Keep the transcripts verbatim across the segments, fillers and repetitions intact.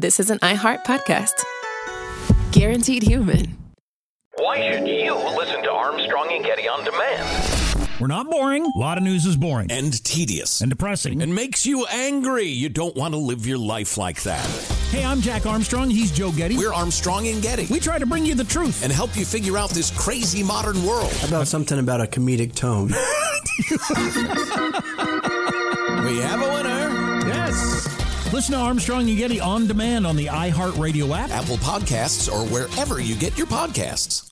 this is an iHeart podcast. Guaranteed human. Why should you listen to Armstrong and Getty on demand? We're not boring. A lot of news is boring. And tedious. And depressing. And makes you angry. You don't want to live your life like that. Hey, I'm Jack Armstrong. He's Joe Getty. We're Armstrong and Getty. We try to bring you the truth. And help you figure out this crazy modern world. How about something about a comedic tone? We have a winner. Yes. Listen to Armstrong and Getty on demand on the iHeartRadio app, Apple Podcasts, or wherever you get your podcasts.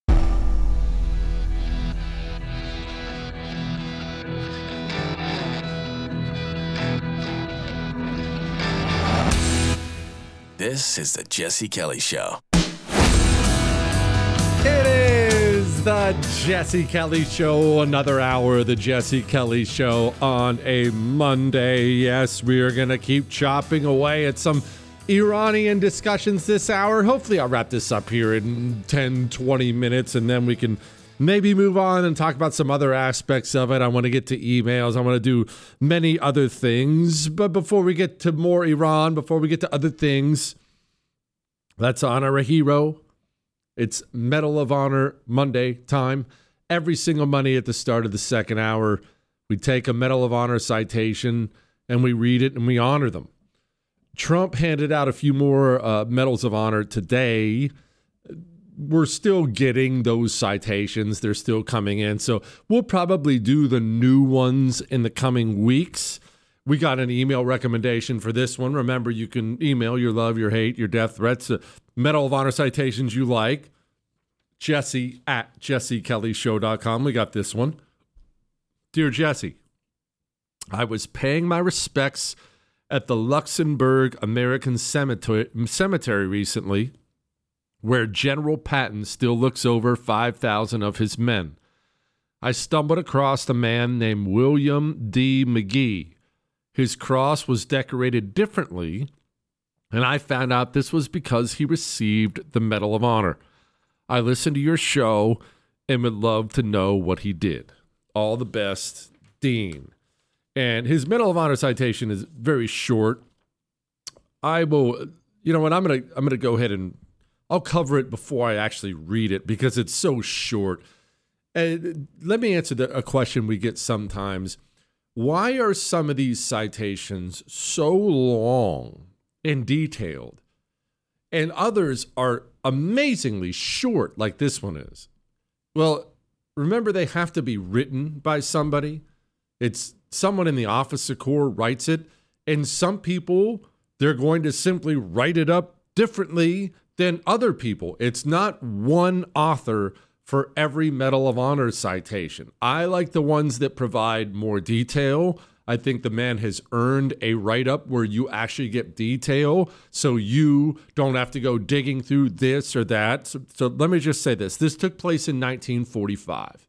This is the Jesse Kelly Show. It is the Jesse Kelly Show, another hour of the Jesse Kelly Show on a Monday. Yes, we are going to keep chopping away at some Iranian discussions this hour. Hopefully I'll wrap this up here in ten, twenty minutes, and then we can maybe move on and talk about some other aspects of it. I want to get to emails. I want to do many other things. But before we get to more Iran, before we get to other things, let's honor a hero. It's Medal of Honor Monday time. Every single Monday at the start of the second hour, we take a Medal of Honor citation and we read it and we honor them. Trump handed out a few more uh, Medals of Honor today. We're still getting those citations. They're still coming in. So we'll probably do the new ones in the coming weeks. We got an email recommendation for this one. Remember, you can email your love, your hate, your death threats, uh, Medal of Honor citations you like. Jesse at jesse kelly show dot com. We got this one. Dear Jesse, I was paying my respects at the Luxembourg American Cemetery, Cemetery recently, where General Patton still looks over five thousand of his men. I stumbled across a man named William D. McGee. His cross was decorated differently, and I found out this was because he received the Medal of Honor. I listened to your show and would love to know what he did. All the best, Dean. And his Medal of Honor citation is very short. I will, you know what, I'm going to I'm going to go ahead and I'll cover it before I actually read it because it's so short. And let me answer the, a question we get sometimes. Why are some of these citations so long and detailed, and others are amazingly short like this one is? Well, remember, they have to be written by somebody. It's someone in the officer corps writes it, and some people, they're going to simply write it up differently than other people. It's not one author for every Medal of Honor citation. I like the ones that provide more detail. I think the man has earned a write-up where you actually get detail, so you don't have to go digging through this or that. So, so let me just say this. This took place in nineteen forty-five.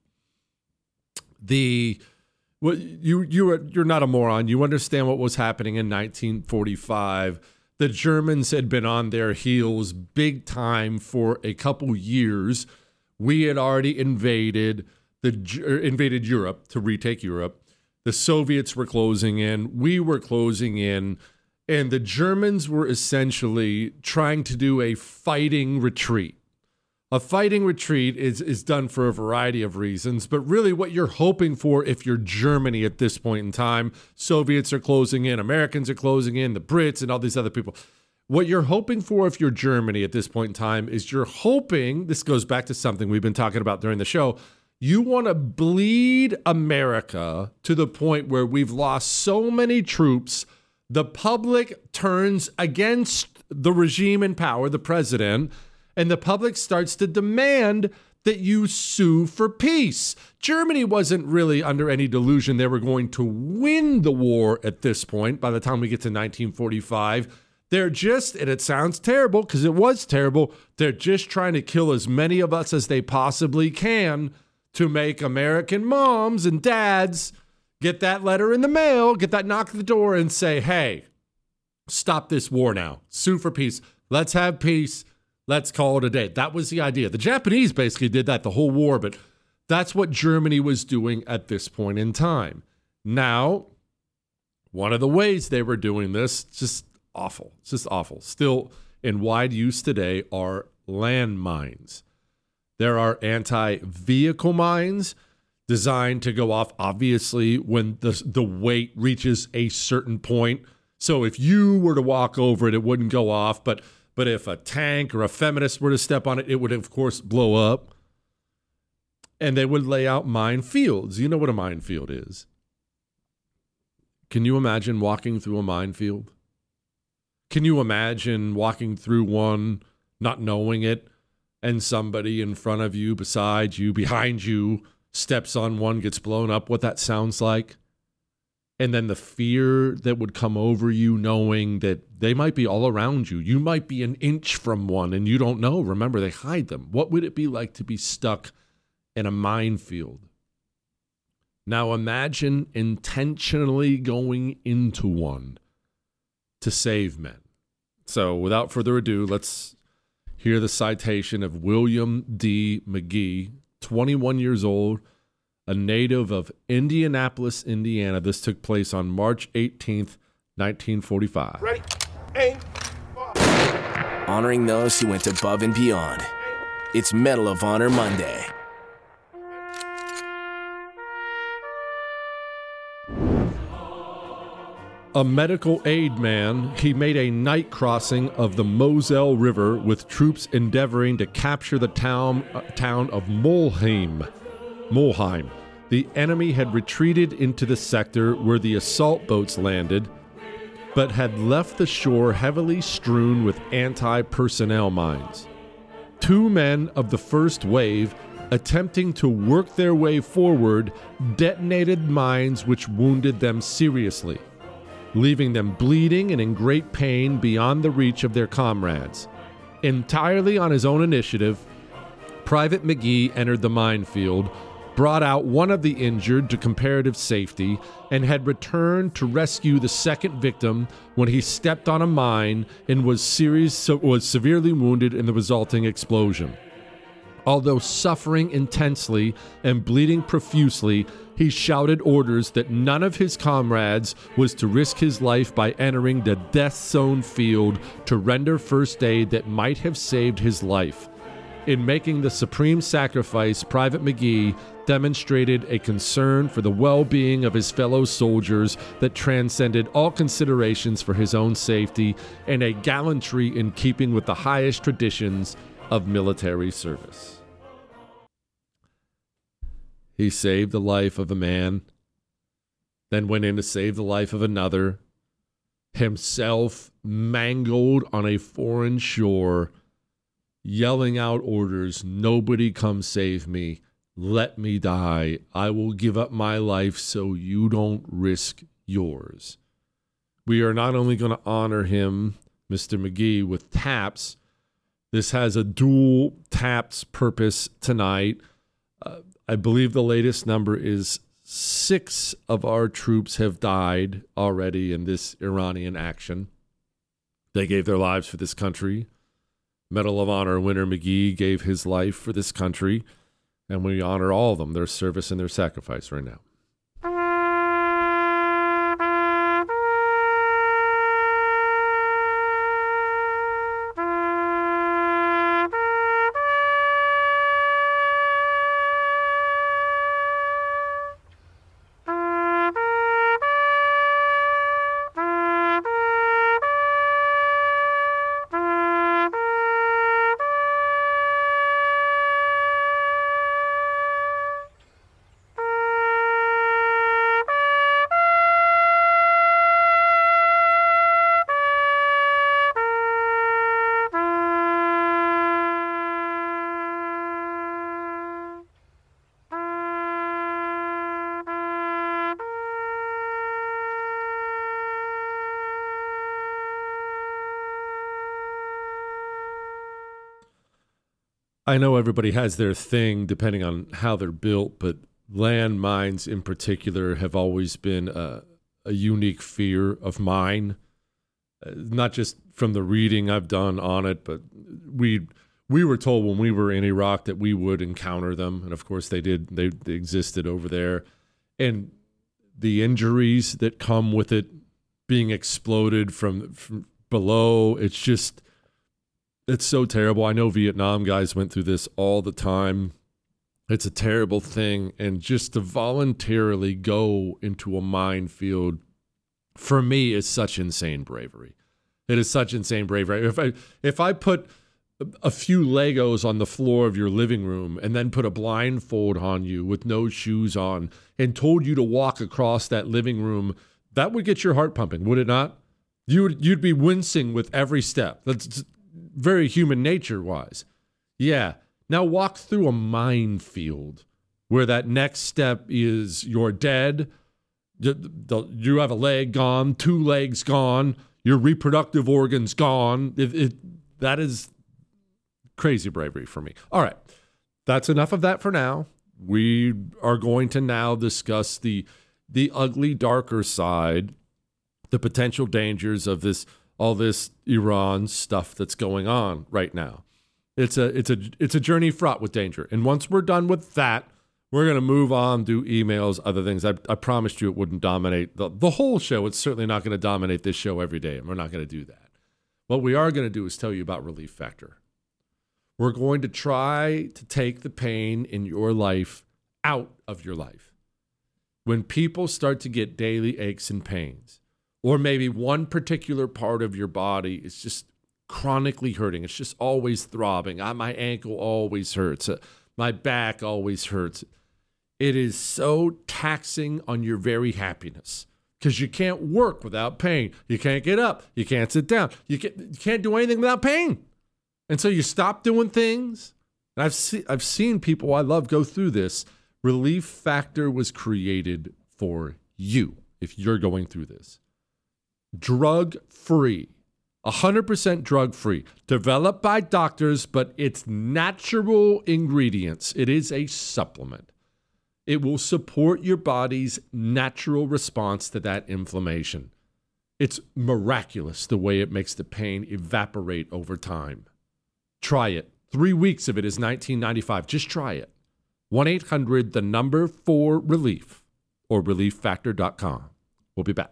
The well, you you you're not a moron. You understand what was happening in nineteen forty-five. The Germans had been on their heels big time for a couple years. We had already invaded the invaded Europe to retake Europe. The Soviets were closing in. We were closing in. And the Germans were essentially trying to do a fighting retreat. A fighting retreat is, is done for a variety of reasons, but really what you're hoping for if you're Germany at this point in time, Soviets are closing in, Americans are closing in, the Brits and all these other people. What you're hoping for if you're Germany at this point in time is you're hoping, this goes back to something we've been talking about during the show, you want to bleed America to the point where we've lost so many troops, the public turns against the regime in power, the president, and the public starts to demand that you sue for peace. Germany wasn't really under any delusion they were going to win the war at this point by the time we get to nineteen forty-five. They're just, and it sounds terrible because it was terrible, they're just trying to kill as many of us as they possibly can to make American moms and dads get that letter in the mail, get that knock at the door and say, hey, stop this war now. Sue for peace. Let's have peace. Let's call it a day. That was the idea. The Japanese basically did that the whole war, but that's what Germany was doing at this point in time. Now, one of the ways they were doing this, just awful. It's just awful. Still in wide use today are landmines. There are anti-vehicle mines designed to go off, obviously, when the, the weight reaches a certain point. So if you were to walk over it, it wouldn't go off. But but if a tank or a feminist were to step on it, it would, of course, blow up. And they would lay out minefields. You know what a minefield is. Can you imagine walking through a minefield? Can you imagine walking through one, not knowing it, and somebody in front of you, beside you, behind you, steps on one, gets blown up, what that sounds like? And then the fear that would come over you knowing that they might be all around you. You might be an inch from one and you don't know. Remember, they hide them. What would it be like to be stuck in a minefield? Now imagine intentionally going into one to save men. So without further ado, let's hear the citation of William D. McGee, twenty-one years old, a native of Indianapolis, Indiana. This took place on March eighteenth, nineteen forty-five. Ready, aim, fire. Honoring those who went above and beyond. It's Medal of Honor Monday. A medical aid man, he made a night crossing of the Moselle River with troops endeavoring to capture the town, uh, town of Molheim. Molheim. The enemy had retreated into the sector where the assault boats landed, but had left the shore heavily strewn with anti-personnel mines. Two men of the first wave, attempting to work their way forward, detonated mines which wounded them seriously, leaving them bleeding and in great pain beyond the reach of their comrades. Entirely on his own initiative, Private McGee entered the minefield, brought out one of the injured to comparative safety, and had returned to rescue the second victim when he stepped on a mine and was, serious, was severely wounded in the resulting explosion. Although suffering intensely and bleeding profusely, he shouted orders that none of his comrades was to risk his life by entering the death zone field to render first aid that might have saved his life. In making the supreme sacrifice, Private McGee demonstrated a concern for the well-being of his fellow soldiers that transcended all considerations for his own safety and a gallantry in keeping with the highest traditions of military service. He saved the life of a man, then went in to save the life of another, himself mangled on a foreign shore, yelling out orders, "Nobody come save me, let me die, I will give up my life so you don't risk yours." We are not only going to honor him, Mister McGee, with taps. This has a dual taps purpose tonight. Uh, I believe the latest number is six of our troops have died already in this Iranian action. They gave their lives for this country. Medal of Honor winner McGee gave his life for this country, and we honor all of them, their service and their sacrifice right now. I know everybody has their thing depending on how they're built, but landmines in particular have always been a, a unique fear of mine. Uh, not just from the reading I've done on it, but we we were told when we were in Iraq that we would encounter them, and of course they did. They, they existed over there, and the injuries that come with it being exploded from, from below. It's just, it's so terrible. I know Vietnam guys went through this all the time. It's a terrible thing. And just to voluntarily go into a minefield, for me, is such insane bravery. It is such insane bravery. If I, if I put a few Legos on the floor of your living room and then put a blindfold on you with no shoes on and told you to walk across that living room, that would get your heart pumping, would it not? You would, you'd be wincing with every step. That's very human nature-wise. Yeah. Now walk through a minefield where that next step is you're dead, you have a leg gone, two legs gone, your reproductive organs gone. It, it, that is crazy bravery for me. All right. That's enough of that for now. We are going to now discuss the the ugly, darker side, the potential dangers of this, all this Iran stuff that's going on right now. It's a it's a it's a journey fraught with danger. And once we're done with that, we're going to move on, do emails, other things. I, I promised you it wouldn't dominate the, the whole show. It's certainly not going to dominate this show every day, and we're not going to do that. What we are going to do is tell you about Relief Factor. We're going to try to take the pain in your life out of your life. When people start to get daily aches and pains, or maybe one particular part of your body is just chronically hurting, it's just always throbbing. I, my ankle always hurts. Uh, my back always hurts. It is so taxing on your very happiness because you can't work without pain. You can't get up. You can't sit down. You can't, you can't do anything without pain. And so you stop doing things. And I've, see, I've seen people I love go through this. Relief Factor was created for you if you're going through this. Drug-free. one hundred percent drug-free. Developed by doctors, but it's natural ingredients. It is a supplement. It will support your body's natural response to that inflammation. It's miraculous the way it makes the pain evaporate over time. Try it. Three weeks of it is nineteen ninety-five dollars. Just try it. one eight hundred, the number four relief, or relief factor dot com. We'll be back.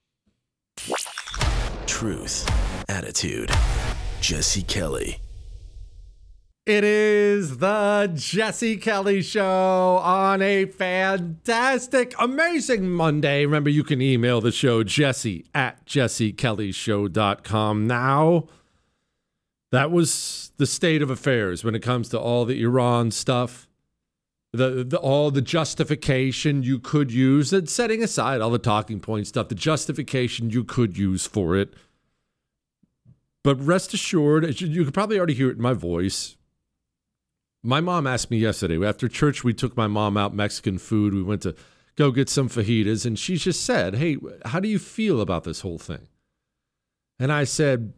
Truth, attitude, Jesse Kelly. It is the Jesse Kelly Show on a fantastic, amazing Monday. Remember, you can email the show, Jesse at jesse kelly show dot com. Now, that was the state of affairs when it comes to all the Iran stuff, the, the all the justification you could use, and setting aside all the talking point stuff, the justification you could use for it. But rest assured, you could probably already hear it in my voice. My mom asked me yesterday, after church, we took my mom out Mexican food. We went to go get some fajitas, and she just said, hey, how do you feel about this whole thing? And I said,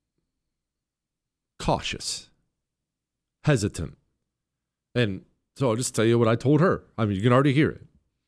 cautious, hesitant. And so I'll just tell you what I told her. I mean, you can already hear it.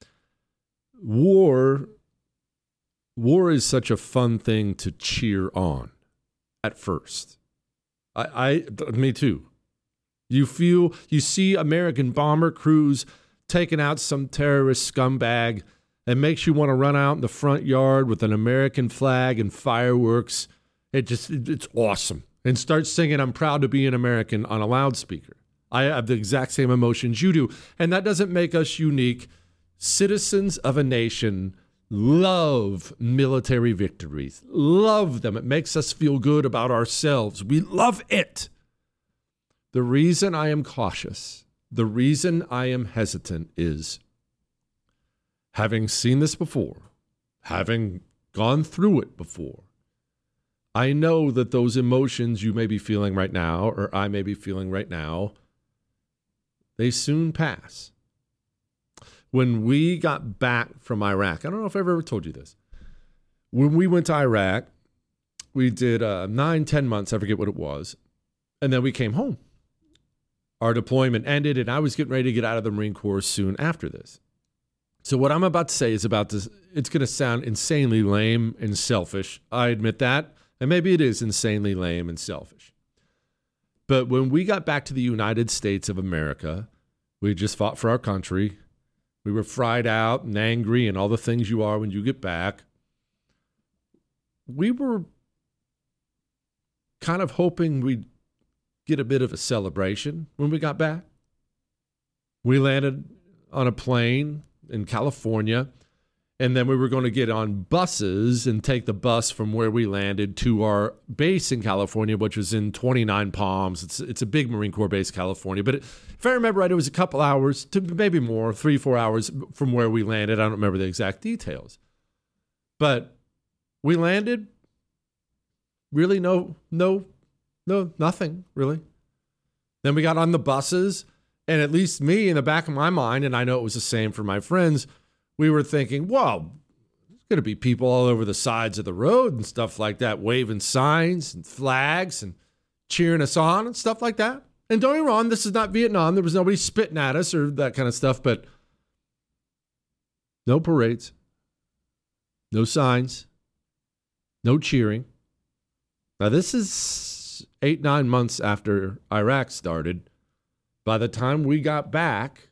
War, war is such a fun thing to cheer on at first. I, I me too. You feel, you see American bomber crews taking out some terrorist scumbag, and makes you want to run out in the front yard with an American flag and fireworks. It just, it's awesome. And start singing, I'm proud to be an American on a loudspeaker. I have the exact same emotions you do. And that doesn't make us unique. Citizens of a nation love military victories, love them. It makes us feel good about ourselves. We love it. The reason I am cautious, the reason I am hesitant is having seen this before, having gone through it before, I know that those emotions you may be feeling right now, or I may be feeling right now, they soon pass. When we got back from Iraq, I don't know if I've ever told you this. When we went to Iraq, we did uh, nine, ten months, I forget what it was, and then we came home. Our deployment ended, and I was getting ready to get out of the Marine Corps soon after this. So what I'm about to say is about this, it's going to sound insanely lame and selfish. I admit that, and maybe it is insanely lame and selfish. But when we got back to the United States of America, we just fought for our country. We were fried out and angry and all the things you are when you get back. We were kind of hoping we'd get a bit of a celebration when we got back. We landed on a plane in California, and then we were going to get on buses and take the bus from where we landed to our base in California, which was in twenty-nine Palms. It's it's a big Marine Corps base, California. But it, if I remember right, it was a couple hours, to maybe more, three, four hours from where we landed. I don't remember the exact details. But we landed, really no, no, no, nothing, really. Then we got on the buses, and at least me, in the back of my mind, and I know it was the same for my friends, we were thinking, well, there's going to be people all over the sides of the road and stuff like that, waving signs and flags and cheering us on and stuff like that. And don't get me wrong, this is not Vietnam. There was nobody spitting at us or that kind of stuff, but no parades, no signs, no cheering. Now, this is eight, nine months after Iraq started. By the time we got back,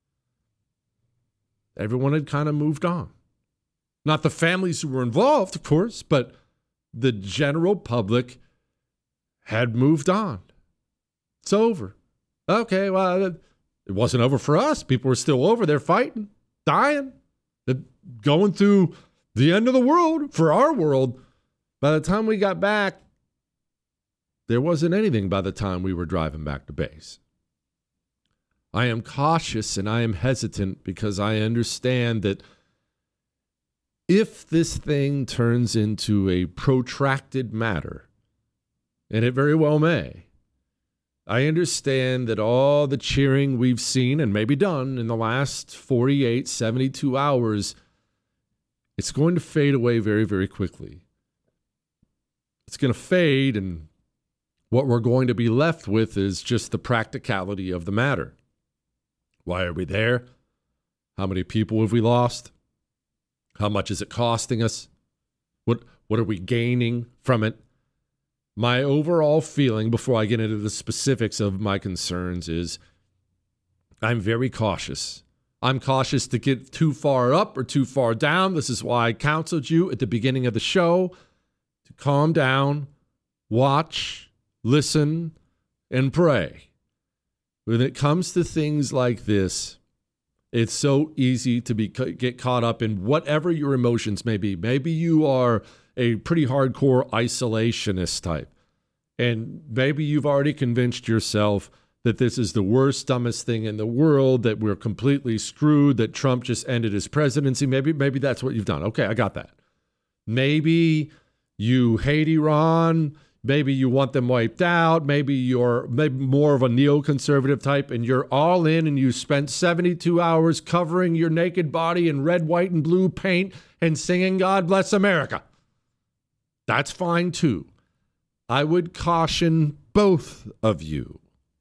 everyone had kind of moved on. Not the families who were involved, of course, but the general public had moved on. It's over. Okay, well, it wasn't over for us. People were still over there fighting, dying, going through the end of the world for our world. By the time we got back, there wasn't anything by the time we were driving back to base. I am cautious and I am hesitant because I understand that if this thing turns into a protracted matter, and it very well may, I understand that all the cheering we've seen and maybe done in the last forty-eight, seventy-two hours, it's going to fade away very, very quickly. It's going to fade, and what we're going to be left with is just the practicality of the matter. Why are we there? How many people have we lost? How much is it costing us? What what are we gaining from it? My overall feeling, before I get into the specifics of my concerns, is I'm very cautious. I'm cautious to get too far up or too far down. This is why I counseled you at the beginning of the show to calm down, watch, listen, and pray. When it comes to things like this, it's so easy to be get caught up in whatever your emotions may be. Maybe you are a pretty hardcore isolationist type, and maybe you've already convinced yourself that this is the worst, dumbest thing in the world, that we're completely screwed, that Trump just ended his presidency. Maybe, maybe that's what you've done. Okay, I got that. Maybe you hate Iran. Maybe you want them wiped out. Maybe you're maybe more of a neoconservative type, and you're all in, and you spent seventy-two hours covering your naked body in red, white, and blue paint and singing God Bless America. That's fine too. I would caution both of you.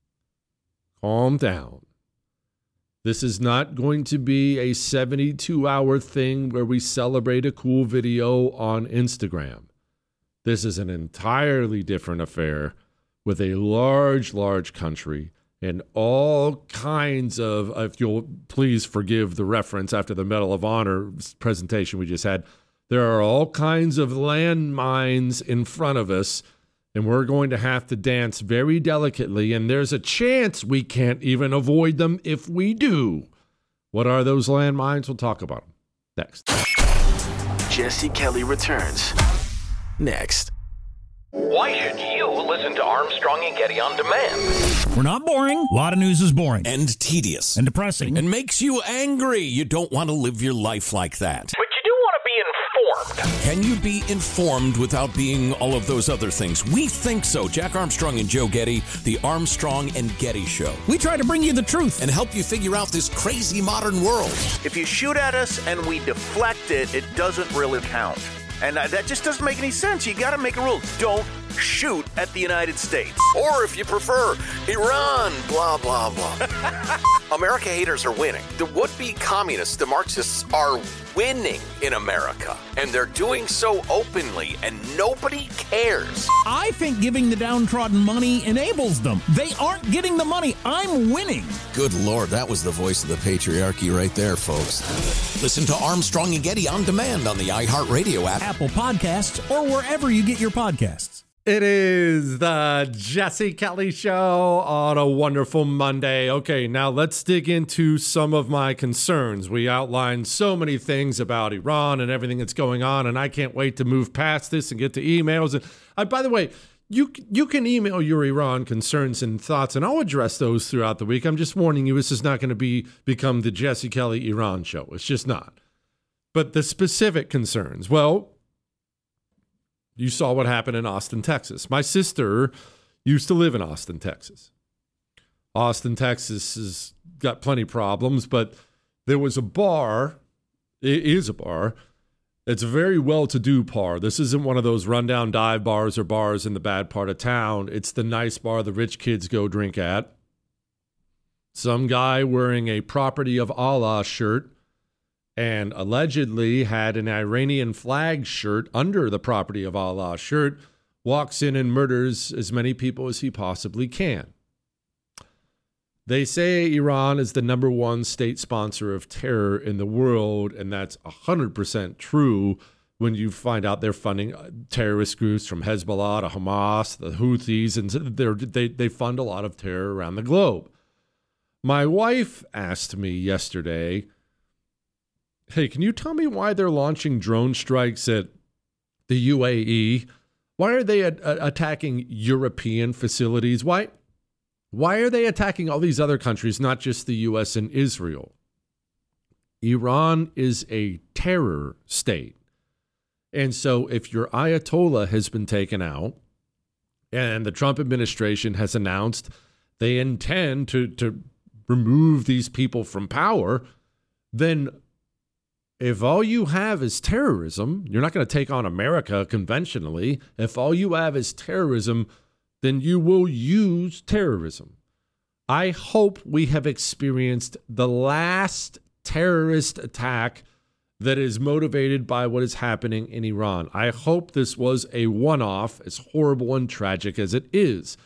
Calm down. This is not going to be a seventy-two hour thing where we celebrate a cool video on Instagram. This is an entirely different affair with a large, large country and all kinds of, if you'll please forgive the reference after the Medal of Honor presentation we just had, there are all kinds of landmines in front of us, and we're going to have to dance very delicately, and there's a chance we can't even avoid them if we do. What are those landmines? We'll talk about them next. Jesse Kelly returns next. Why should you listen to Armstrong and Getty on demand? We're not boring. A lot of news is boring. And tedious. And depressing. And makes you angry. You don't want to live your life like that. But you do want to be informed. Can you be informed without being all of those other things? We think so. Jack Armstrong and Joe Getty, the Armstrong and Getty Show. We try to bring you the truth. And help you figure out this crazy modern world. If you shoot at us and we deflect it, it doesn't really count. And uh, that just doesn't make any sense. You got to make a rule. Don't shoot at the United States. Or if you prefer, Iran, blah, blah, blah. America haters are winning. The would-be communists, the Marxists, are winning in America. And they're doing so openly, and nobody cares. I think giving the downtrodden money enables them. They aren't getting the money. I'm winning. Good Lord, that was the voice of the patriarchy right there, folks. Listen to Armstrong and Getty on demand on the iHeartRadio app, Apple Podcasts, or wherever you get your podcasts. It is the Jesse Kelly Show on a wonderful Monday. Okay, now let's dig into some of my concerns. We outlined so many things about Iran and everything that's going on, and I can't wait to move past this and get to emails. And uh, by the way, you you can email your Iran concerns and thoughts, and I'll address those throughout the week. I'm just warning you, this is not going to be become the Jesse Kelly Iran Show. It's just not. But the specific concerns, well, you saw what happened in Austin, Texas. My sister used to live in Austin, Texas. Austin, Texas has got plenty of problems, but there was a bar. It is a bar. It's a very well-to-do bar. This isn't one of those rundown dive bars or bars in the bad part of town. It's the nice bar the rich kids go drink at. Some guy wearing a Property of Allah shirt and allegedly had an Iranian flag shirt under the Property of Allah shirt, walks in and murders as many people as he possibly can. They say Iran is the number one state sponsor of terror in the world, and that's one hundred percent true when you find out they're funding terrorist groups from Hezbollah to Hamas, the Houthis, and they they fund a lot of terror around the globe. My wife asked me yesterday, hey, can you tell me why they're launching drone strikes at the U A E? Why are they a- a- attacking European facilities? Why, why are they attacking all these other countries, not just the U S and Israel? Iran is a terror state. And so if your Ayatollah has been taken out and the Trump administration has announced they intend to, to remove these people from power, then if all you have is terrorism, you're not going to take on America conventionally. If all you have is terrorism, then you will use terrorism. I hope we have experienced the last terrorist attack that is motivated by what is happening in Iran. I hope this was a one-off, as horrible and tragic as it is.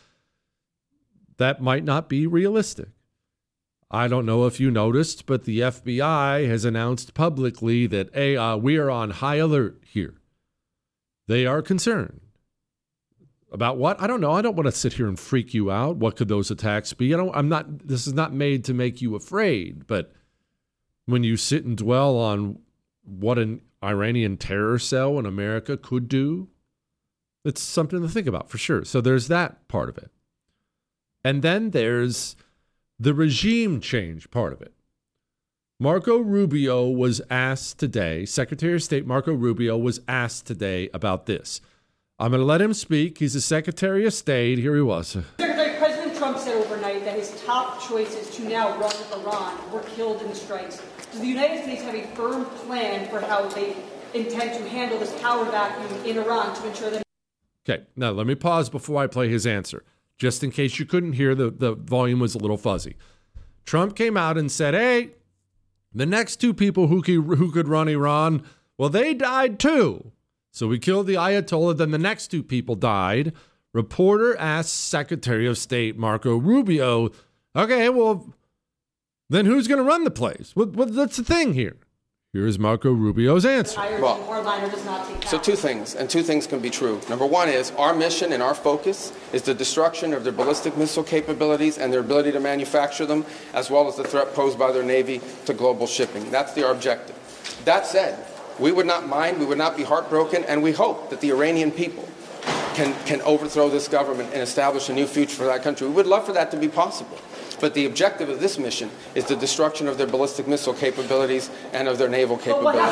That might not be realistic. I don't know if you noticed, but the F B I has announced publicly that, hey, uh, we are on high alert here. They are concerned. About what? I don't know. I don't want to sit here and freak you out. What could those attacks be? I don't, I'm not, this is not made to make you afraid, but when you sit and dwell on what an Iranian terror cell in America could do, it's something to think about for sure. So there's that part of it. And then there's the regime change part of it. Marco Rubio was asked today, Secretary of State Marco Rubio was asked today about this. I'm going to let him speak. He's the Secretary of State. Here he was. Secretary, President Trump said overnight that his top choices to now run Iran were killed in the strikes. Does the United States have a firm plan for how they intend to handle this power vacuum in Iran to ensure that... Okay, now let me pause before I play his answer. Just in case you couldn't hear, the, the volume was a little fuzzy. Trump came out and said, hey, the next two people who could, who could run Iran, well, they died too. So we killed the Ayatollah, then the next two people died. Reporter asked Secretary of State Marco Rubio, okay, well, then who's going to run the place? What, what, what's the thing here? Here's Marco Rubio's answer. Well, so two things, and two things can be true. Number one is our mission and our focus is the destruction of their ballistic missile capabilities and their ability to manufacture them, as well as the threat posed by their Navy to global shipping. That's the objective. That said, we would not mind, we would not be heartbroken, and we hope that the Iranian people can, can overthrow this government and establish a new future for that country. We would love for that to be possible. But the objective of this mission is the destruction of their ballistic missile capabilities and of their naval capabilities.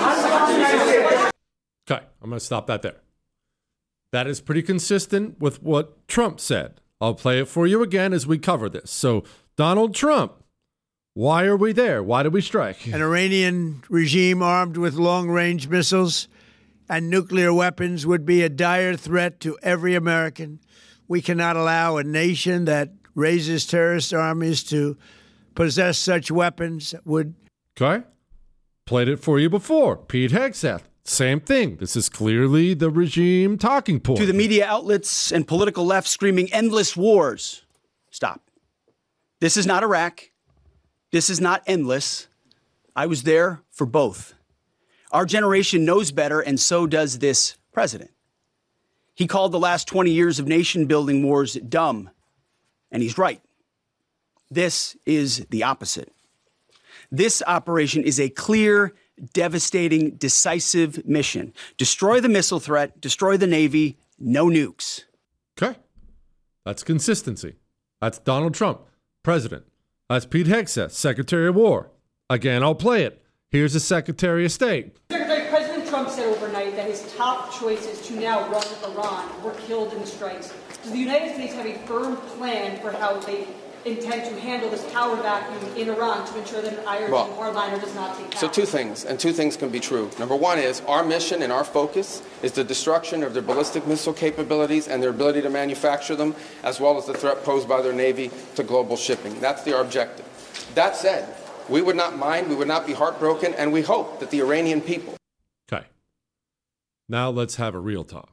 Okay, I'm going to stop that there. That is pretty consistent with what Trump said. I'll play it for you again as we cover this. So, Donald Trump, why are we there? Why did we strike? An Iranian regime armed with long-range missiles and nuclear weapons would be a dire threat to every American. We cannot allow a nation that raises terrorist armies to possess such weapons. Would Okay. Played it for you before. Pete Hegseth. Same thing. This is clearly the regime talking point. To the media outlets and political left screaming endless wars. Stop. This is not Iraq. This is not endless. I was there for both. Our generation knows better, and so does this president. He called the last twenty years of nation-building wars dumb, and he's right. This is the opposite. This operation is a clear, devastating, decisive mission. Destroy the missile threat, destroy the Navy, no nukes. Okay. That's consistency. That's Donald Trump, president. That's Pete Hegseth, Secretary of War. Again, I'll play it. Here's the Secretary of State. Secretary, President Trump said overnight that his top choices to now run Iran were killed in the strikes. Does the United States have a firm plan for how they intend to handle this power vacuum in Iran to ensure that an Iron Well, hardliner does not take power? So two things, and two things can be true. Number one is our mission and our focus is the destruction of their ballistic missile capabilities and their ability to manufacture them, as well as the threat posed by their Navy to global shipping. That's the objective. That said, we would not mind, we would not be heartbroken, and we hope that the Iranian people... Okay. Now let's have a real talk.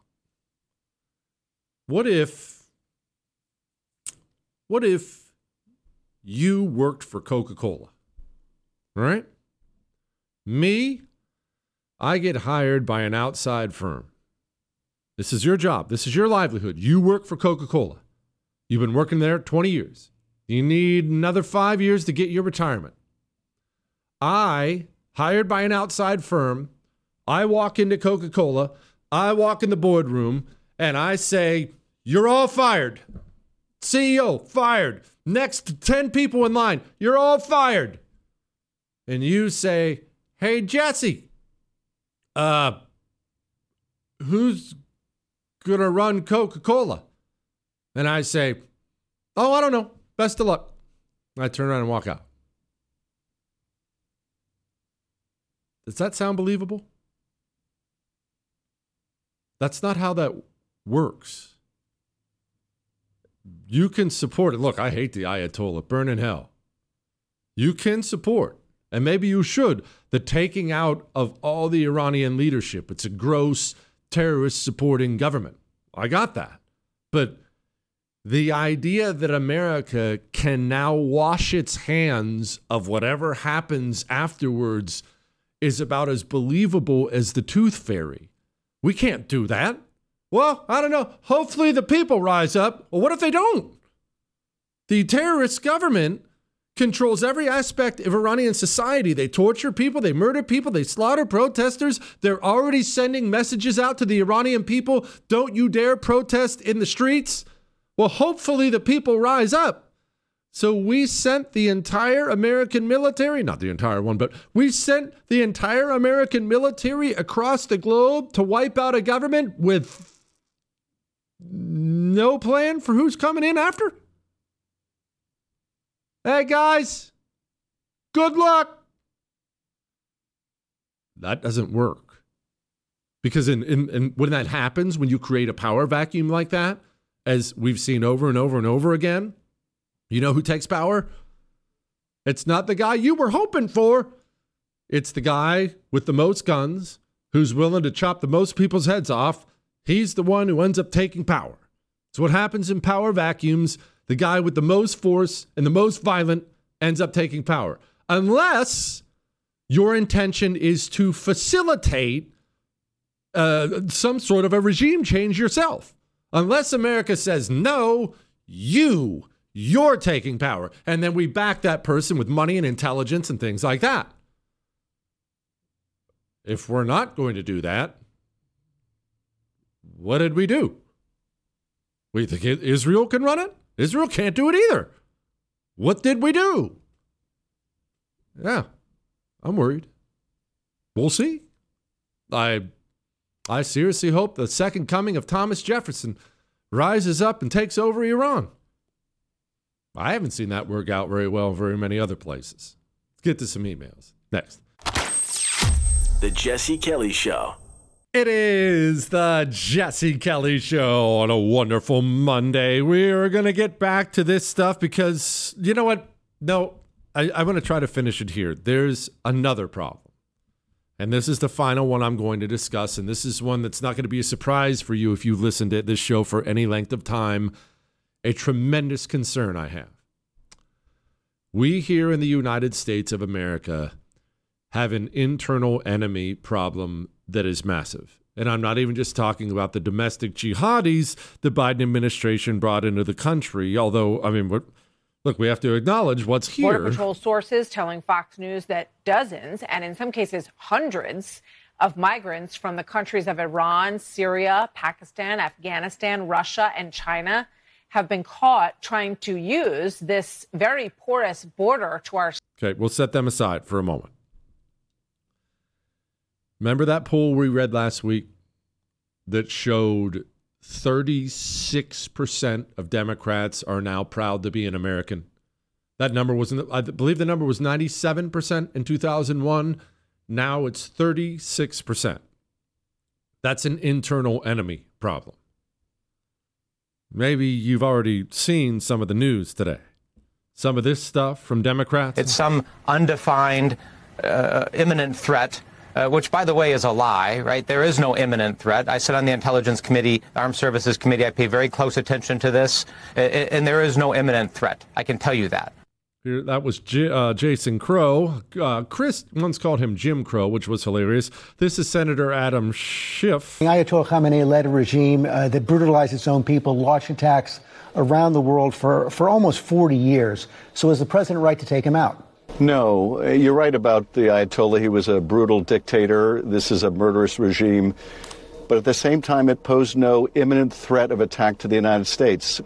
What if... What if you worked for Coca-Cola? All right? Me, I get hired by an outside firm. This is your job. This is your livelihood. You work for Coca-Cola. You've been working there twenty years. You need another five years to get your retirement. I, hired by an outside firm, I walk into Coca-Cola, I walk in the boardroom, and I say, you're all fired. C E O, fired. Next ten people in line, you're all fired. And you say, hey, Jesse, uh, who's going to run Coca-Cola? And I say, oh, I don't know. Best of luck. I turn around and walk out. Does that sound believable? That's not how that works. You can support it. Look, I hate the Ayatollah. Burn in hell. You can support, and maybe you should, the taking out of all the Iranian leadership. It's a gross terrorist-supporting government. I got that. But the idea that America can now wash its hands of whatever happens afterwards is about as believable as the tooth fairy. We can't do that. Well, I don't know. Hopefully the people rise up. Well, what if they don't? The terrorist government controls every aspect of Iranian society. They torture people. They murder people. They slaughter protesters. They're already sending messages out to the Iranian people. Don't you dare protest in the streets. Well, hopefully the people rise up. So we sent the entire American military, not the entire one, but we sent the entire American military across the globe to wipe out a government with no plan for who's coming in after? Hey, guys, good luck. That doesn't work. Because in, in, in, when that happens, when you create a power vacuum like that, as we've seen over and over and over again, you know who takes power? It's not the guy you were hoping for. It's the guy with the most guns who's willing to chop the most people's heads off. He's the one who ends up taking power. It's what happens in power vacuums. The guy with the most force and the most violent ends up taking power. Unless your intention is to facilitate uh, some sort of a regime change yourself. Unless America says, no, you, you're taking power. And then we back that person with money and intelligence and things like that. If we're not going to do that, what did we do? We think Israel can run it? Israel can't do it either. What did we do? Yeah, I'm worried. We'll see. I, I seriously hope the second coming of Thomas Jefferson rises up and takes over Iran. I haven't seen that work out very well in very many other places. Let's get to some emails. Next. The Jesse Kelly Show. It is the Jesse Kelly Show on a wonderful Monday. We're going to get back to this stuff because, you know what? No, I, I want to try to finish it here. There's another problem. And this is the final one I'm going to discuss. And this is one that's not going to be a surprise for you if you've listened to this show for any length of time. A tremendous concern I have. We here in the United States of America have an internal enemy problem that is massive. And I'm not even just talking about the domestic jihadis the Biden administration brought into the country. Although, I mean, look, we have to acknowledge what's here. Border Patrol sources telling Fox News that dozens, and in some cases hundreds, of migrants from the countries of Iran, Syria, Pakistan, Afghanistan, Russia, and China have been caught trying to use this very porous border to our... Okay, we'll set them aside for a moment. Remember that poll we read last week that showed thirty-six percent of Democrats are now proud to be an American? That number was, I believe the number was ninety-seven percent in two thousand one. Now it's thirty-six percent. That's an internal enemy problem. Maybe you've already seen some of the news today. Some of this stuff from Democrats. It's some undefined uh, imminent threat, uh, which, by the way, is a lie, right? There is no imminent threat. I sit on the Intelligence Committee, the Armed Services Committee. I pay very close attention to this, and there is no imminent threat. I can tell you that. That was J- uh, Jason Crow. Uh, Chris once called him Jim Crow, which was hilarious. This is Senator Adam Schiff. The Ayatollah Khamenei led a regime uh, that brutalized its own people, launched attacks around the world for, for almost forty years. So is the president right to take him out? No, you're right about the Ayatollah. He was a brutal dictator. This is a murderous regime. But at the same time, it posed no imminent threat of attack to the United States.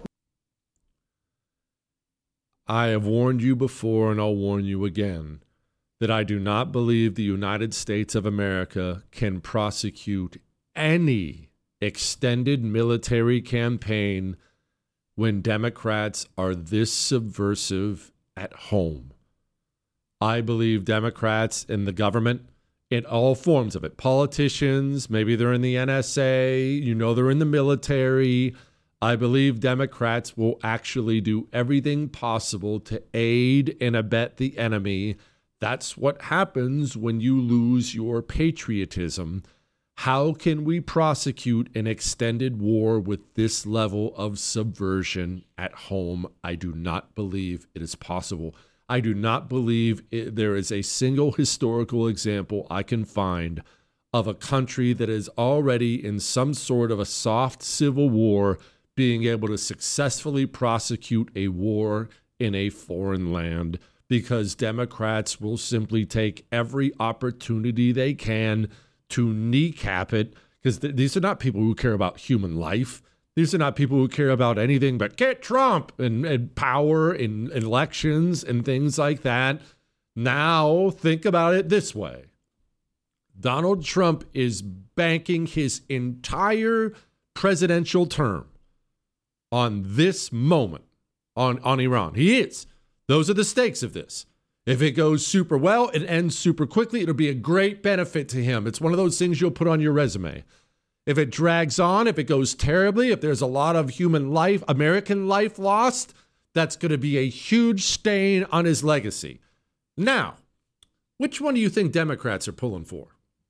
I have warned you before, and I'll warn you again, that I do not believe the United States of America can prosecute any extended military campaign when Democrats are this subversive at home. I believe Democrats in the government, in all forms of it, politicians, maybe they're in the N S A, you know they're in the military. I believe Democrats will actually do everything possible to aid and abet the enemy. That's what happens when you lose your patriotism. How can we prosecute an extended war with this level of subversion at home? I do not believe it is possible. I do not believe it, there is a single historical example I can find of a country that is already in some sort of a soft civil war being able to successfully prosecute a war in a foreign land, because Democrats will simply take every opportunity they can to kneecap it, because th- these are not people who care about human life. These are not people who care about anything but get Trump and, and power in elections and things like that. Now, think about it this way. Donald Trump is banking his entire presidential term on this moment, on, on Iran. He is. Those are the stakes of this. If it goes super well, it ends super quickly, it'll be a great benefit to him. It's one of those things you'll put on your resume. If it drags on, if it goes terribly, if there's a lot of human life, American life lost, that's going to be a huge stain on his legacy. Now, which one do you think Democrats are pulling for?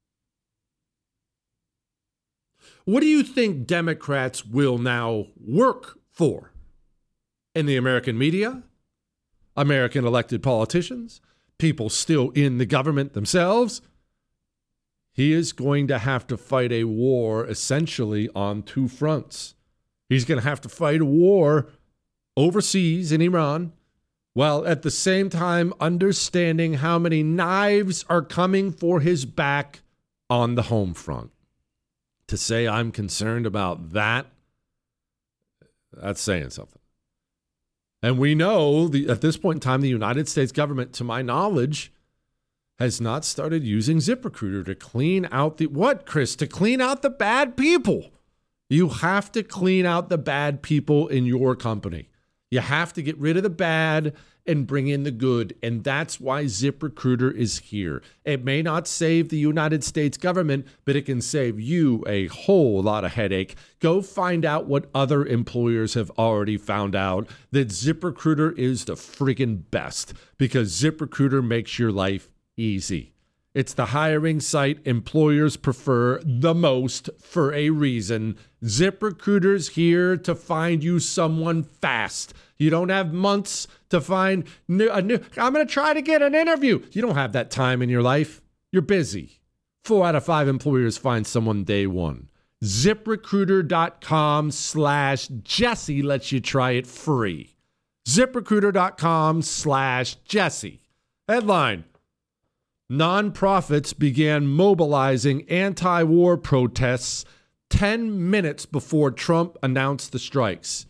What do you think Democrats will now work for? In the American media? American elected politicians? People still in the government themselves? He is going to have to fight a war essentially on two fronts. He's going to have to fight a war overseas in Iran, while at the same time understanding how many knives are coming for his back on the home front. To say I'm concerned about that, that's saying something. And we know the, at this point in time, the United States government, to my knowledge, has not started using ZipRecruiter to clean out the, what, Chris? To clean out the bad people. You have to clean out the bad people in your company. You have to get rid of the bad and bring in the good. And that's why ZipRecruiter is here. It may not save the United States government, but it can save you a whole lot of headache. Go find out what other employers have already found out, that ZipRecruiter is the friggin' best, because ZipRecruiter makes your life easy. It's the hiring site employers prefer the most for a reason. ZipRecruiter's here to find you someone fast. You don't have months to find new, a new, I'm going to try to get an interview. You don't have that time in your life. You're busy. Four out of five employers find someone day one. ZipRecruiter.com slash Jesse lets you try it free. ZipRecruiter.com slash Jesse. Headline: Nonprofits began mobilizing anti-war protests ten minutes before Trump announced the strikes.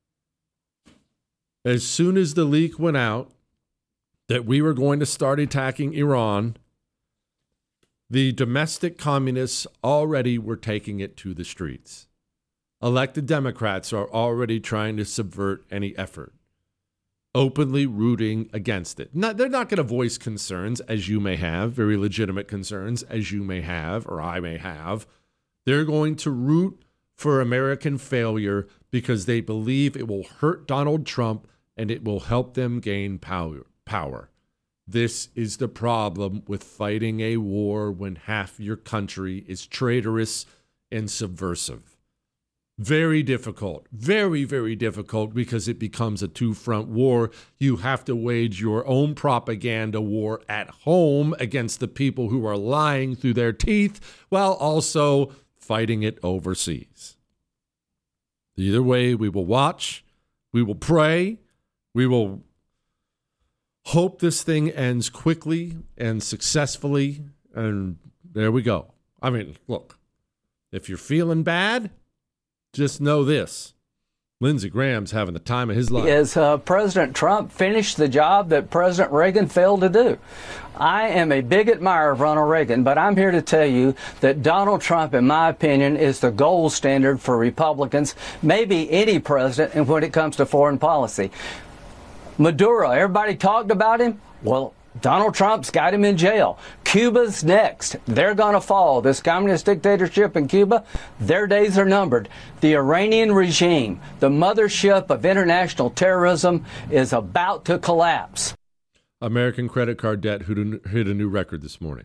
As soon as the leak went out that we were going to start attacking Iran, the domestic communists already were taking it to the streets. Elected Democrats are already trying to subvert any effort, openly rooting against it. Not, they're not going to voice concerns, as you may have, very legitimate concerns, as you may have, or I may have. They're going to root for American failure because they believe it will hurt Donald Trump and it will help them gain power. power. This is the problem with fighting a war when half your country is traitorous and subversive. Very difficult, very, very difficult, because it becomes a two-front war. You have to wage your own propaganda war at home against the people who are lying through their teeth, while also fighting it overseas. Either way, we will watch, we will pray, we will hope this thing ends quickly and successfully, and there we go. I mean, look, if you're feeling bad, just know this: Lindsey Graham's having the time of his life. Is uh, President Trump finished the job that President Reagan failed to do? I am a big admirer of Ronald Reagan, but I'm here to tell you that Donald Trump, in my opinion, is the gold standard for Republicans, maybe any president, and when it comes to foreign policy. Maduro, everybody talked about him. Well, Donald Trump's got him in jail. Cuba's next. They're going to fall. This communist dictatorship in Cuba, their days are numbered. The Iranian regime, the mothership of international terrorism, is about to collapse. American credit card debt hit a new record this morning.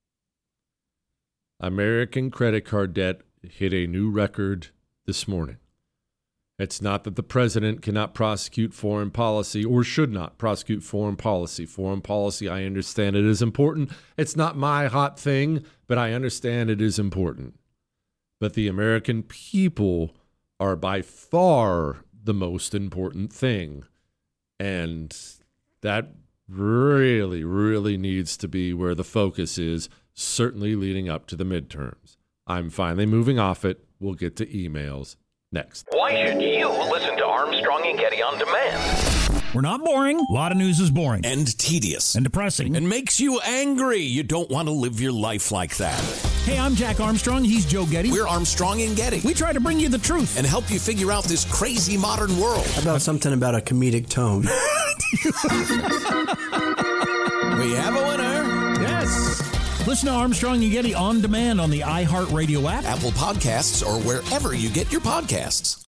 American credit card debt hit a new record this morning. It's not that the president cannot prosecute foreign policy or should not prosecute foreign policy. Foreign policy, I understand it is important. It's not my hot thing, but I understand it is important. But the American people are by far the most important thing. And that really, really needs to be where the focus is, certainly leading up to the midterms. I'm finally moving off it. We'll get to emails next. Why should you listen to Armstrong and Getty on demand? We're not boring. A lot of news is boring. And tedious. And depressing. And makes you angry. You don't want to live your life like that. Hey, I'm Jack Armstrong. He's Joe Getty. We're Armstrong and Getty. We try to bring you the truth. And help you figure out this crazy modern world. How about something about a comedic tone? We have a winner. Yes. Listen to Armstrong and Getty on demand on the iHeartRadio app, Apple Podcasts, or wherever you get your podcasts.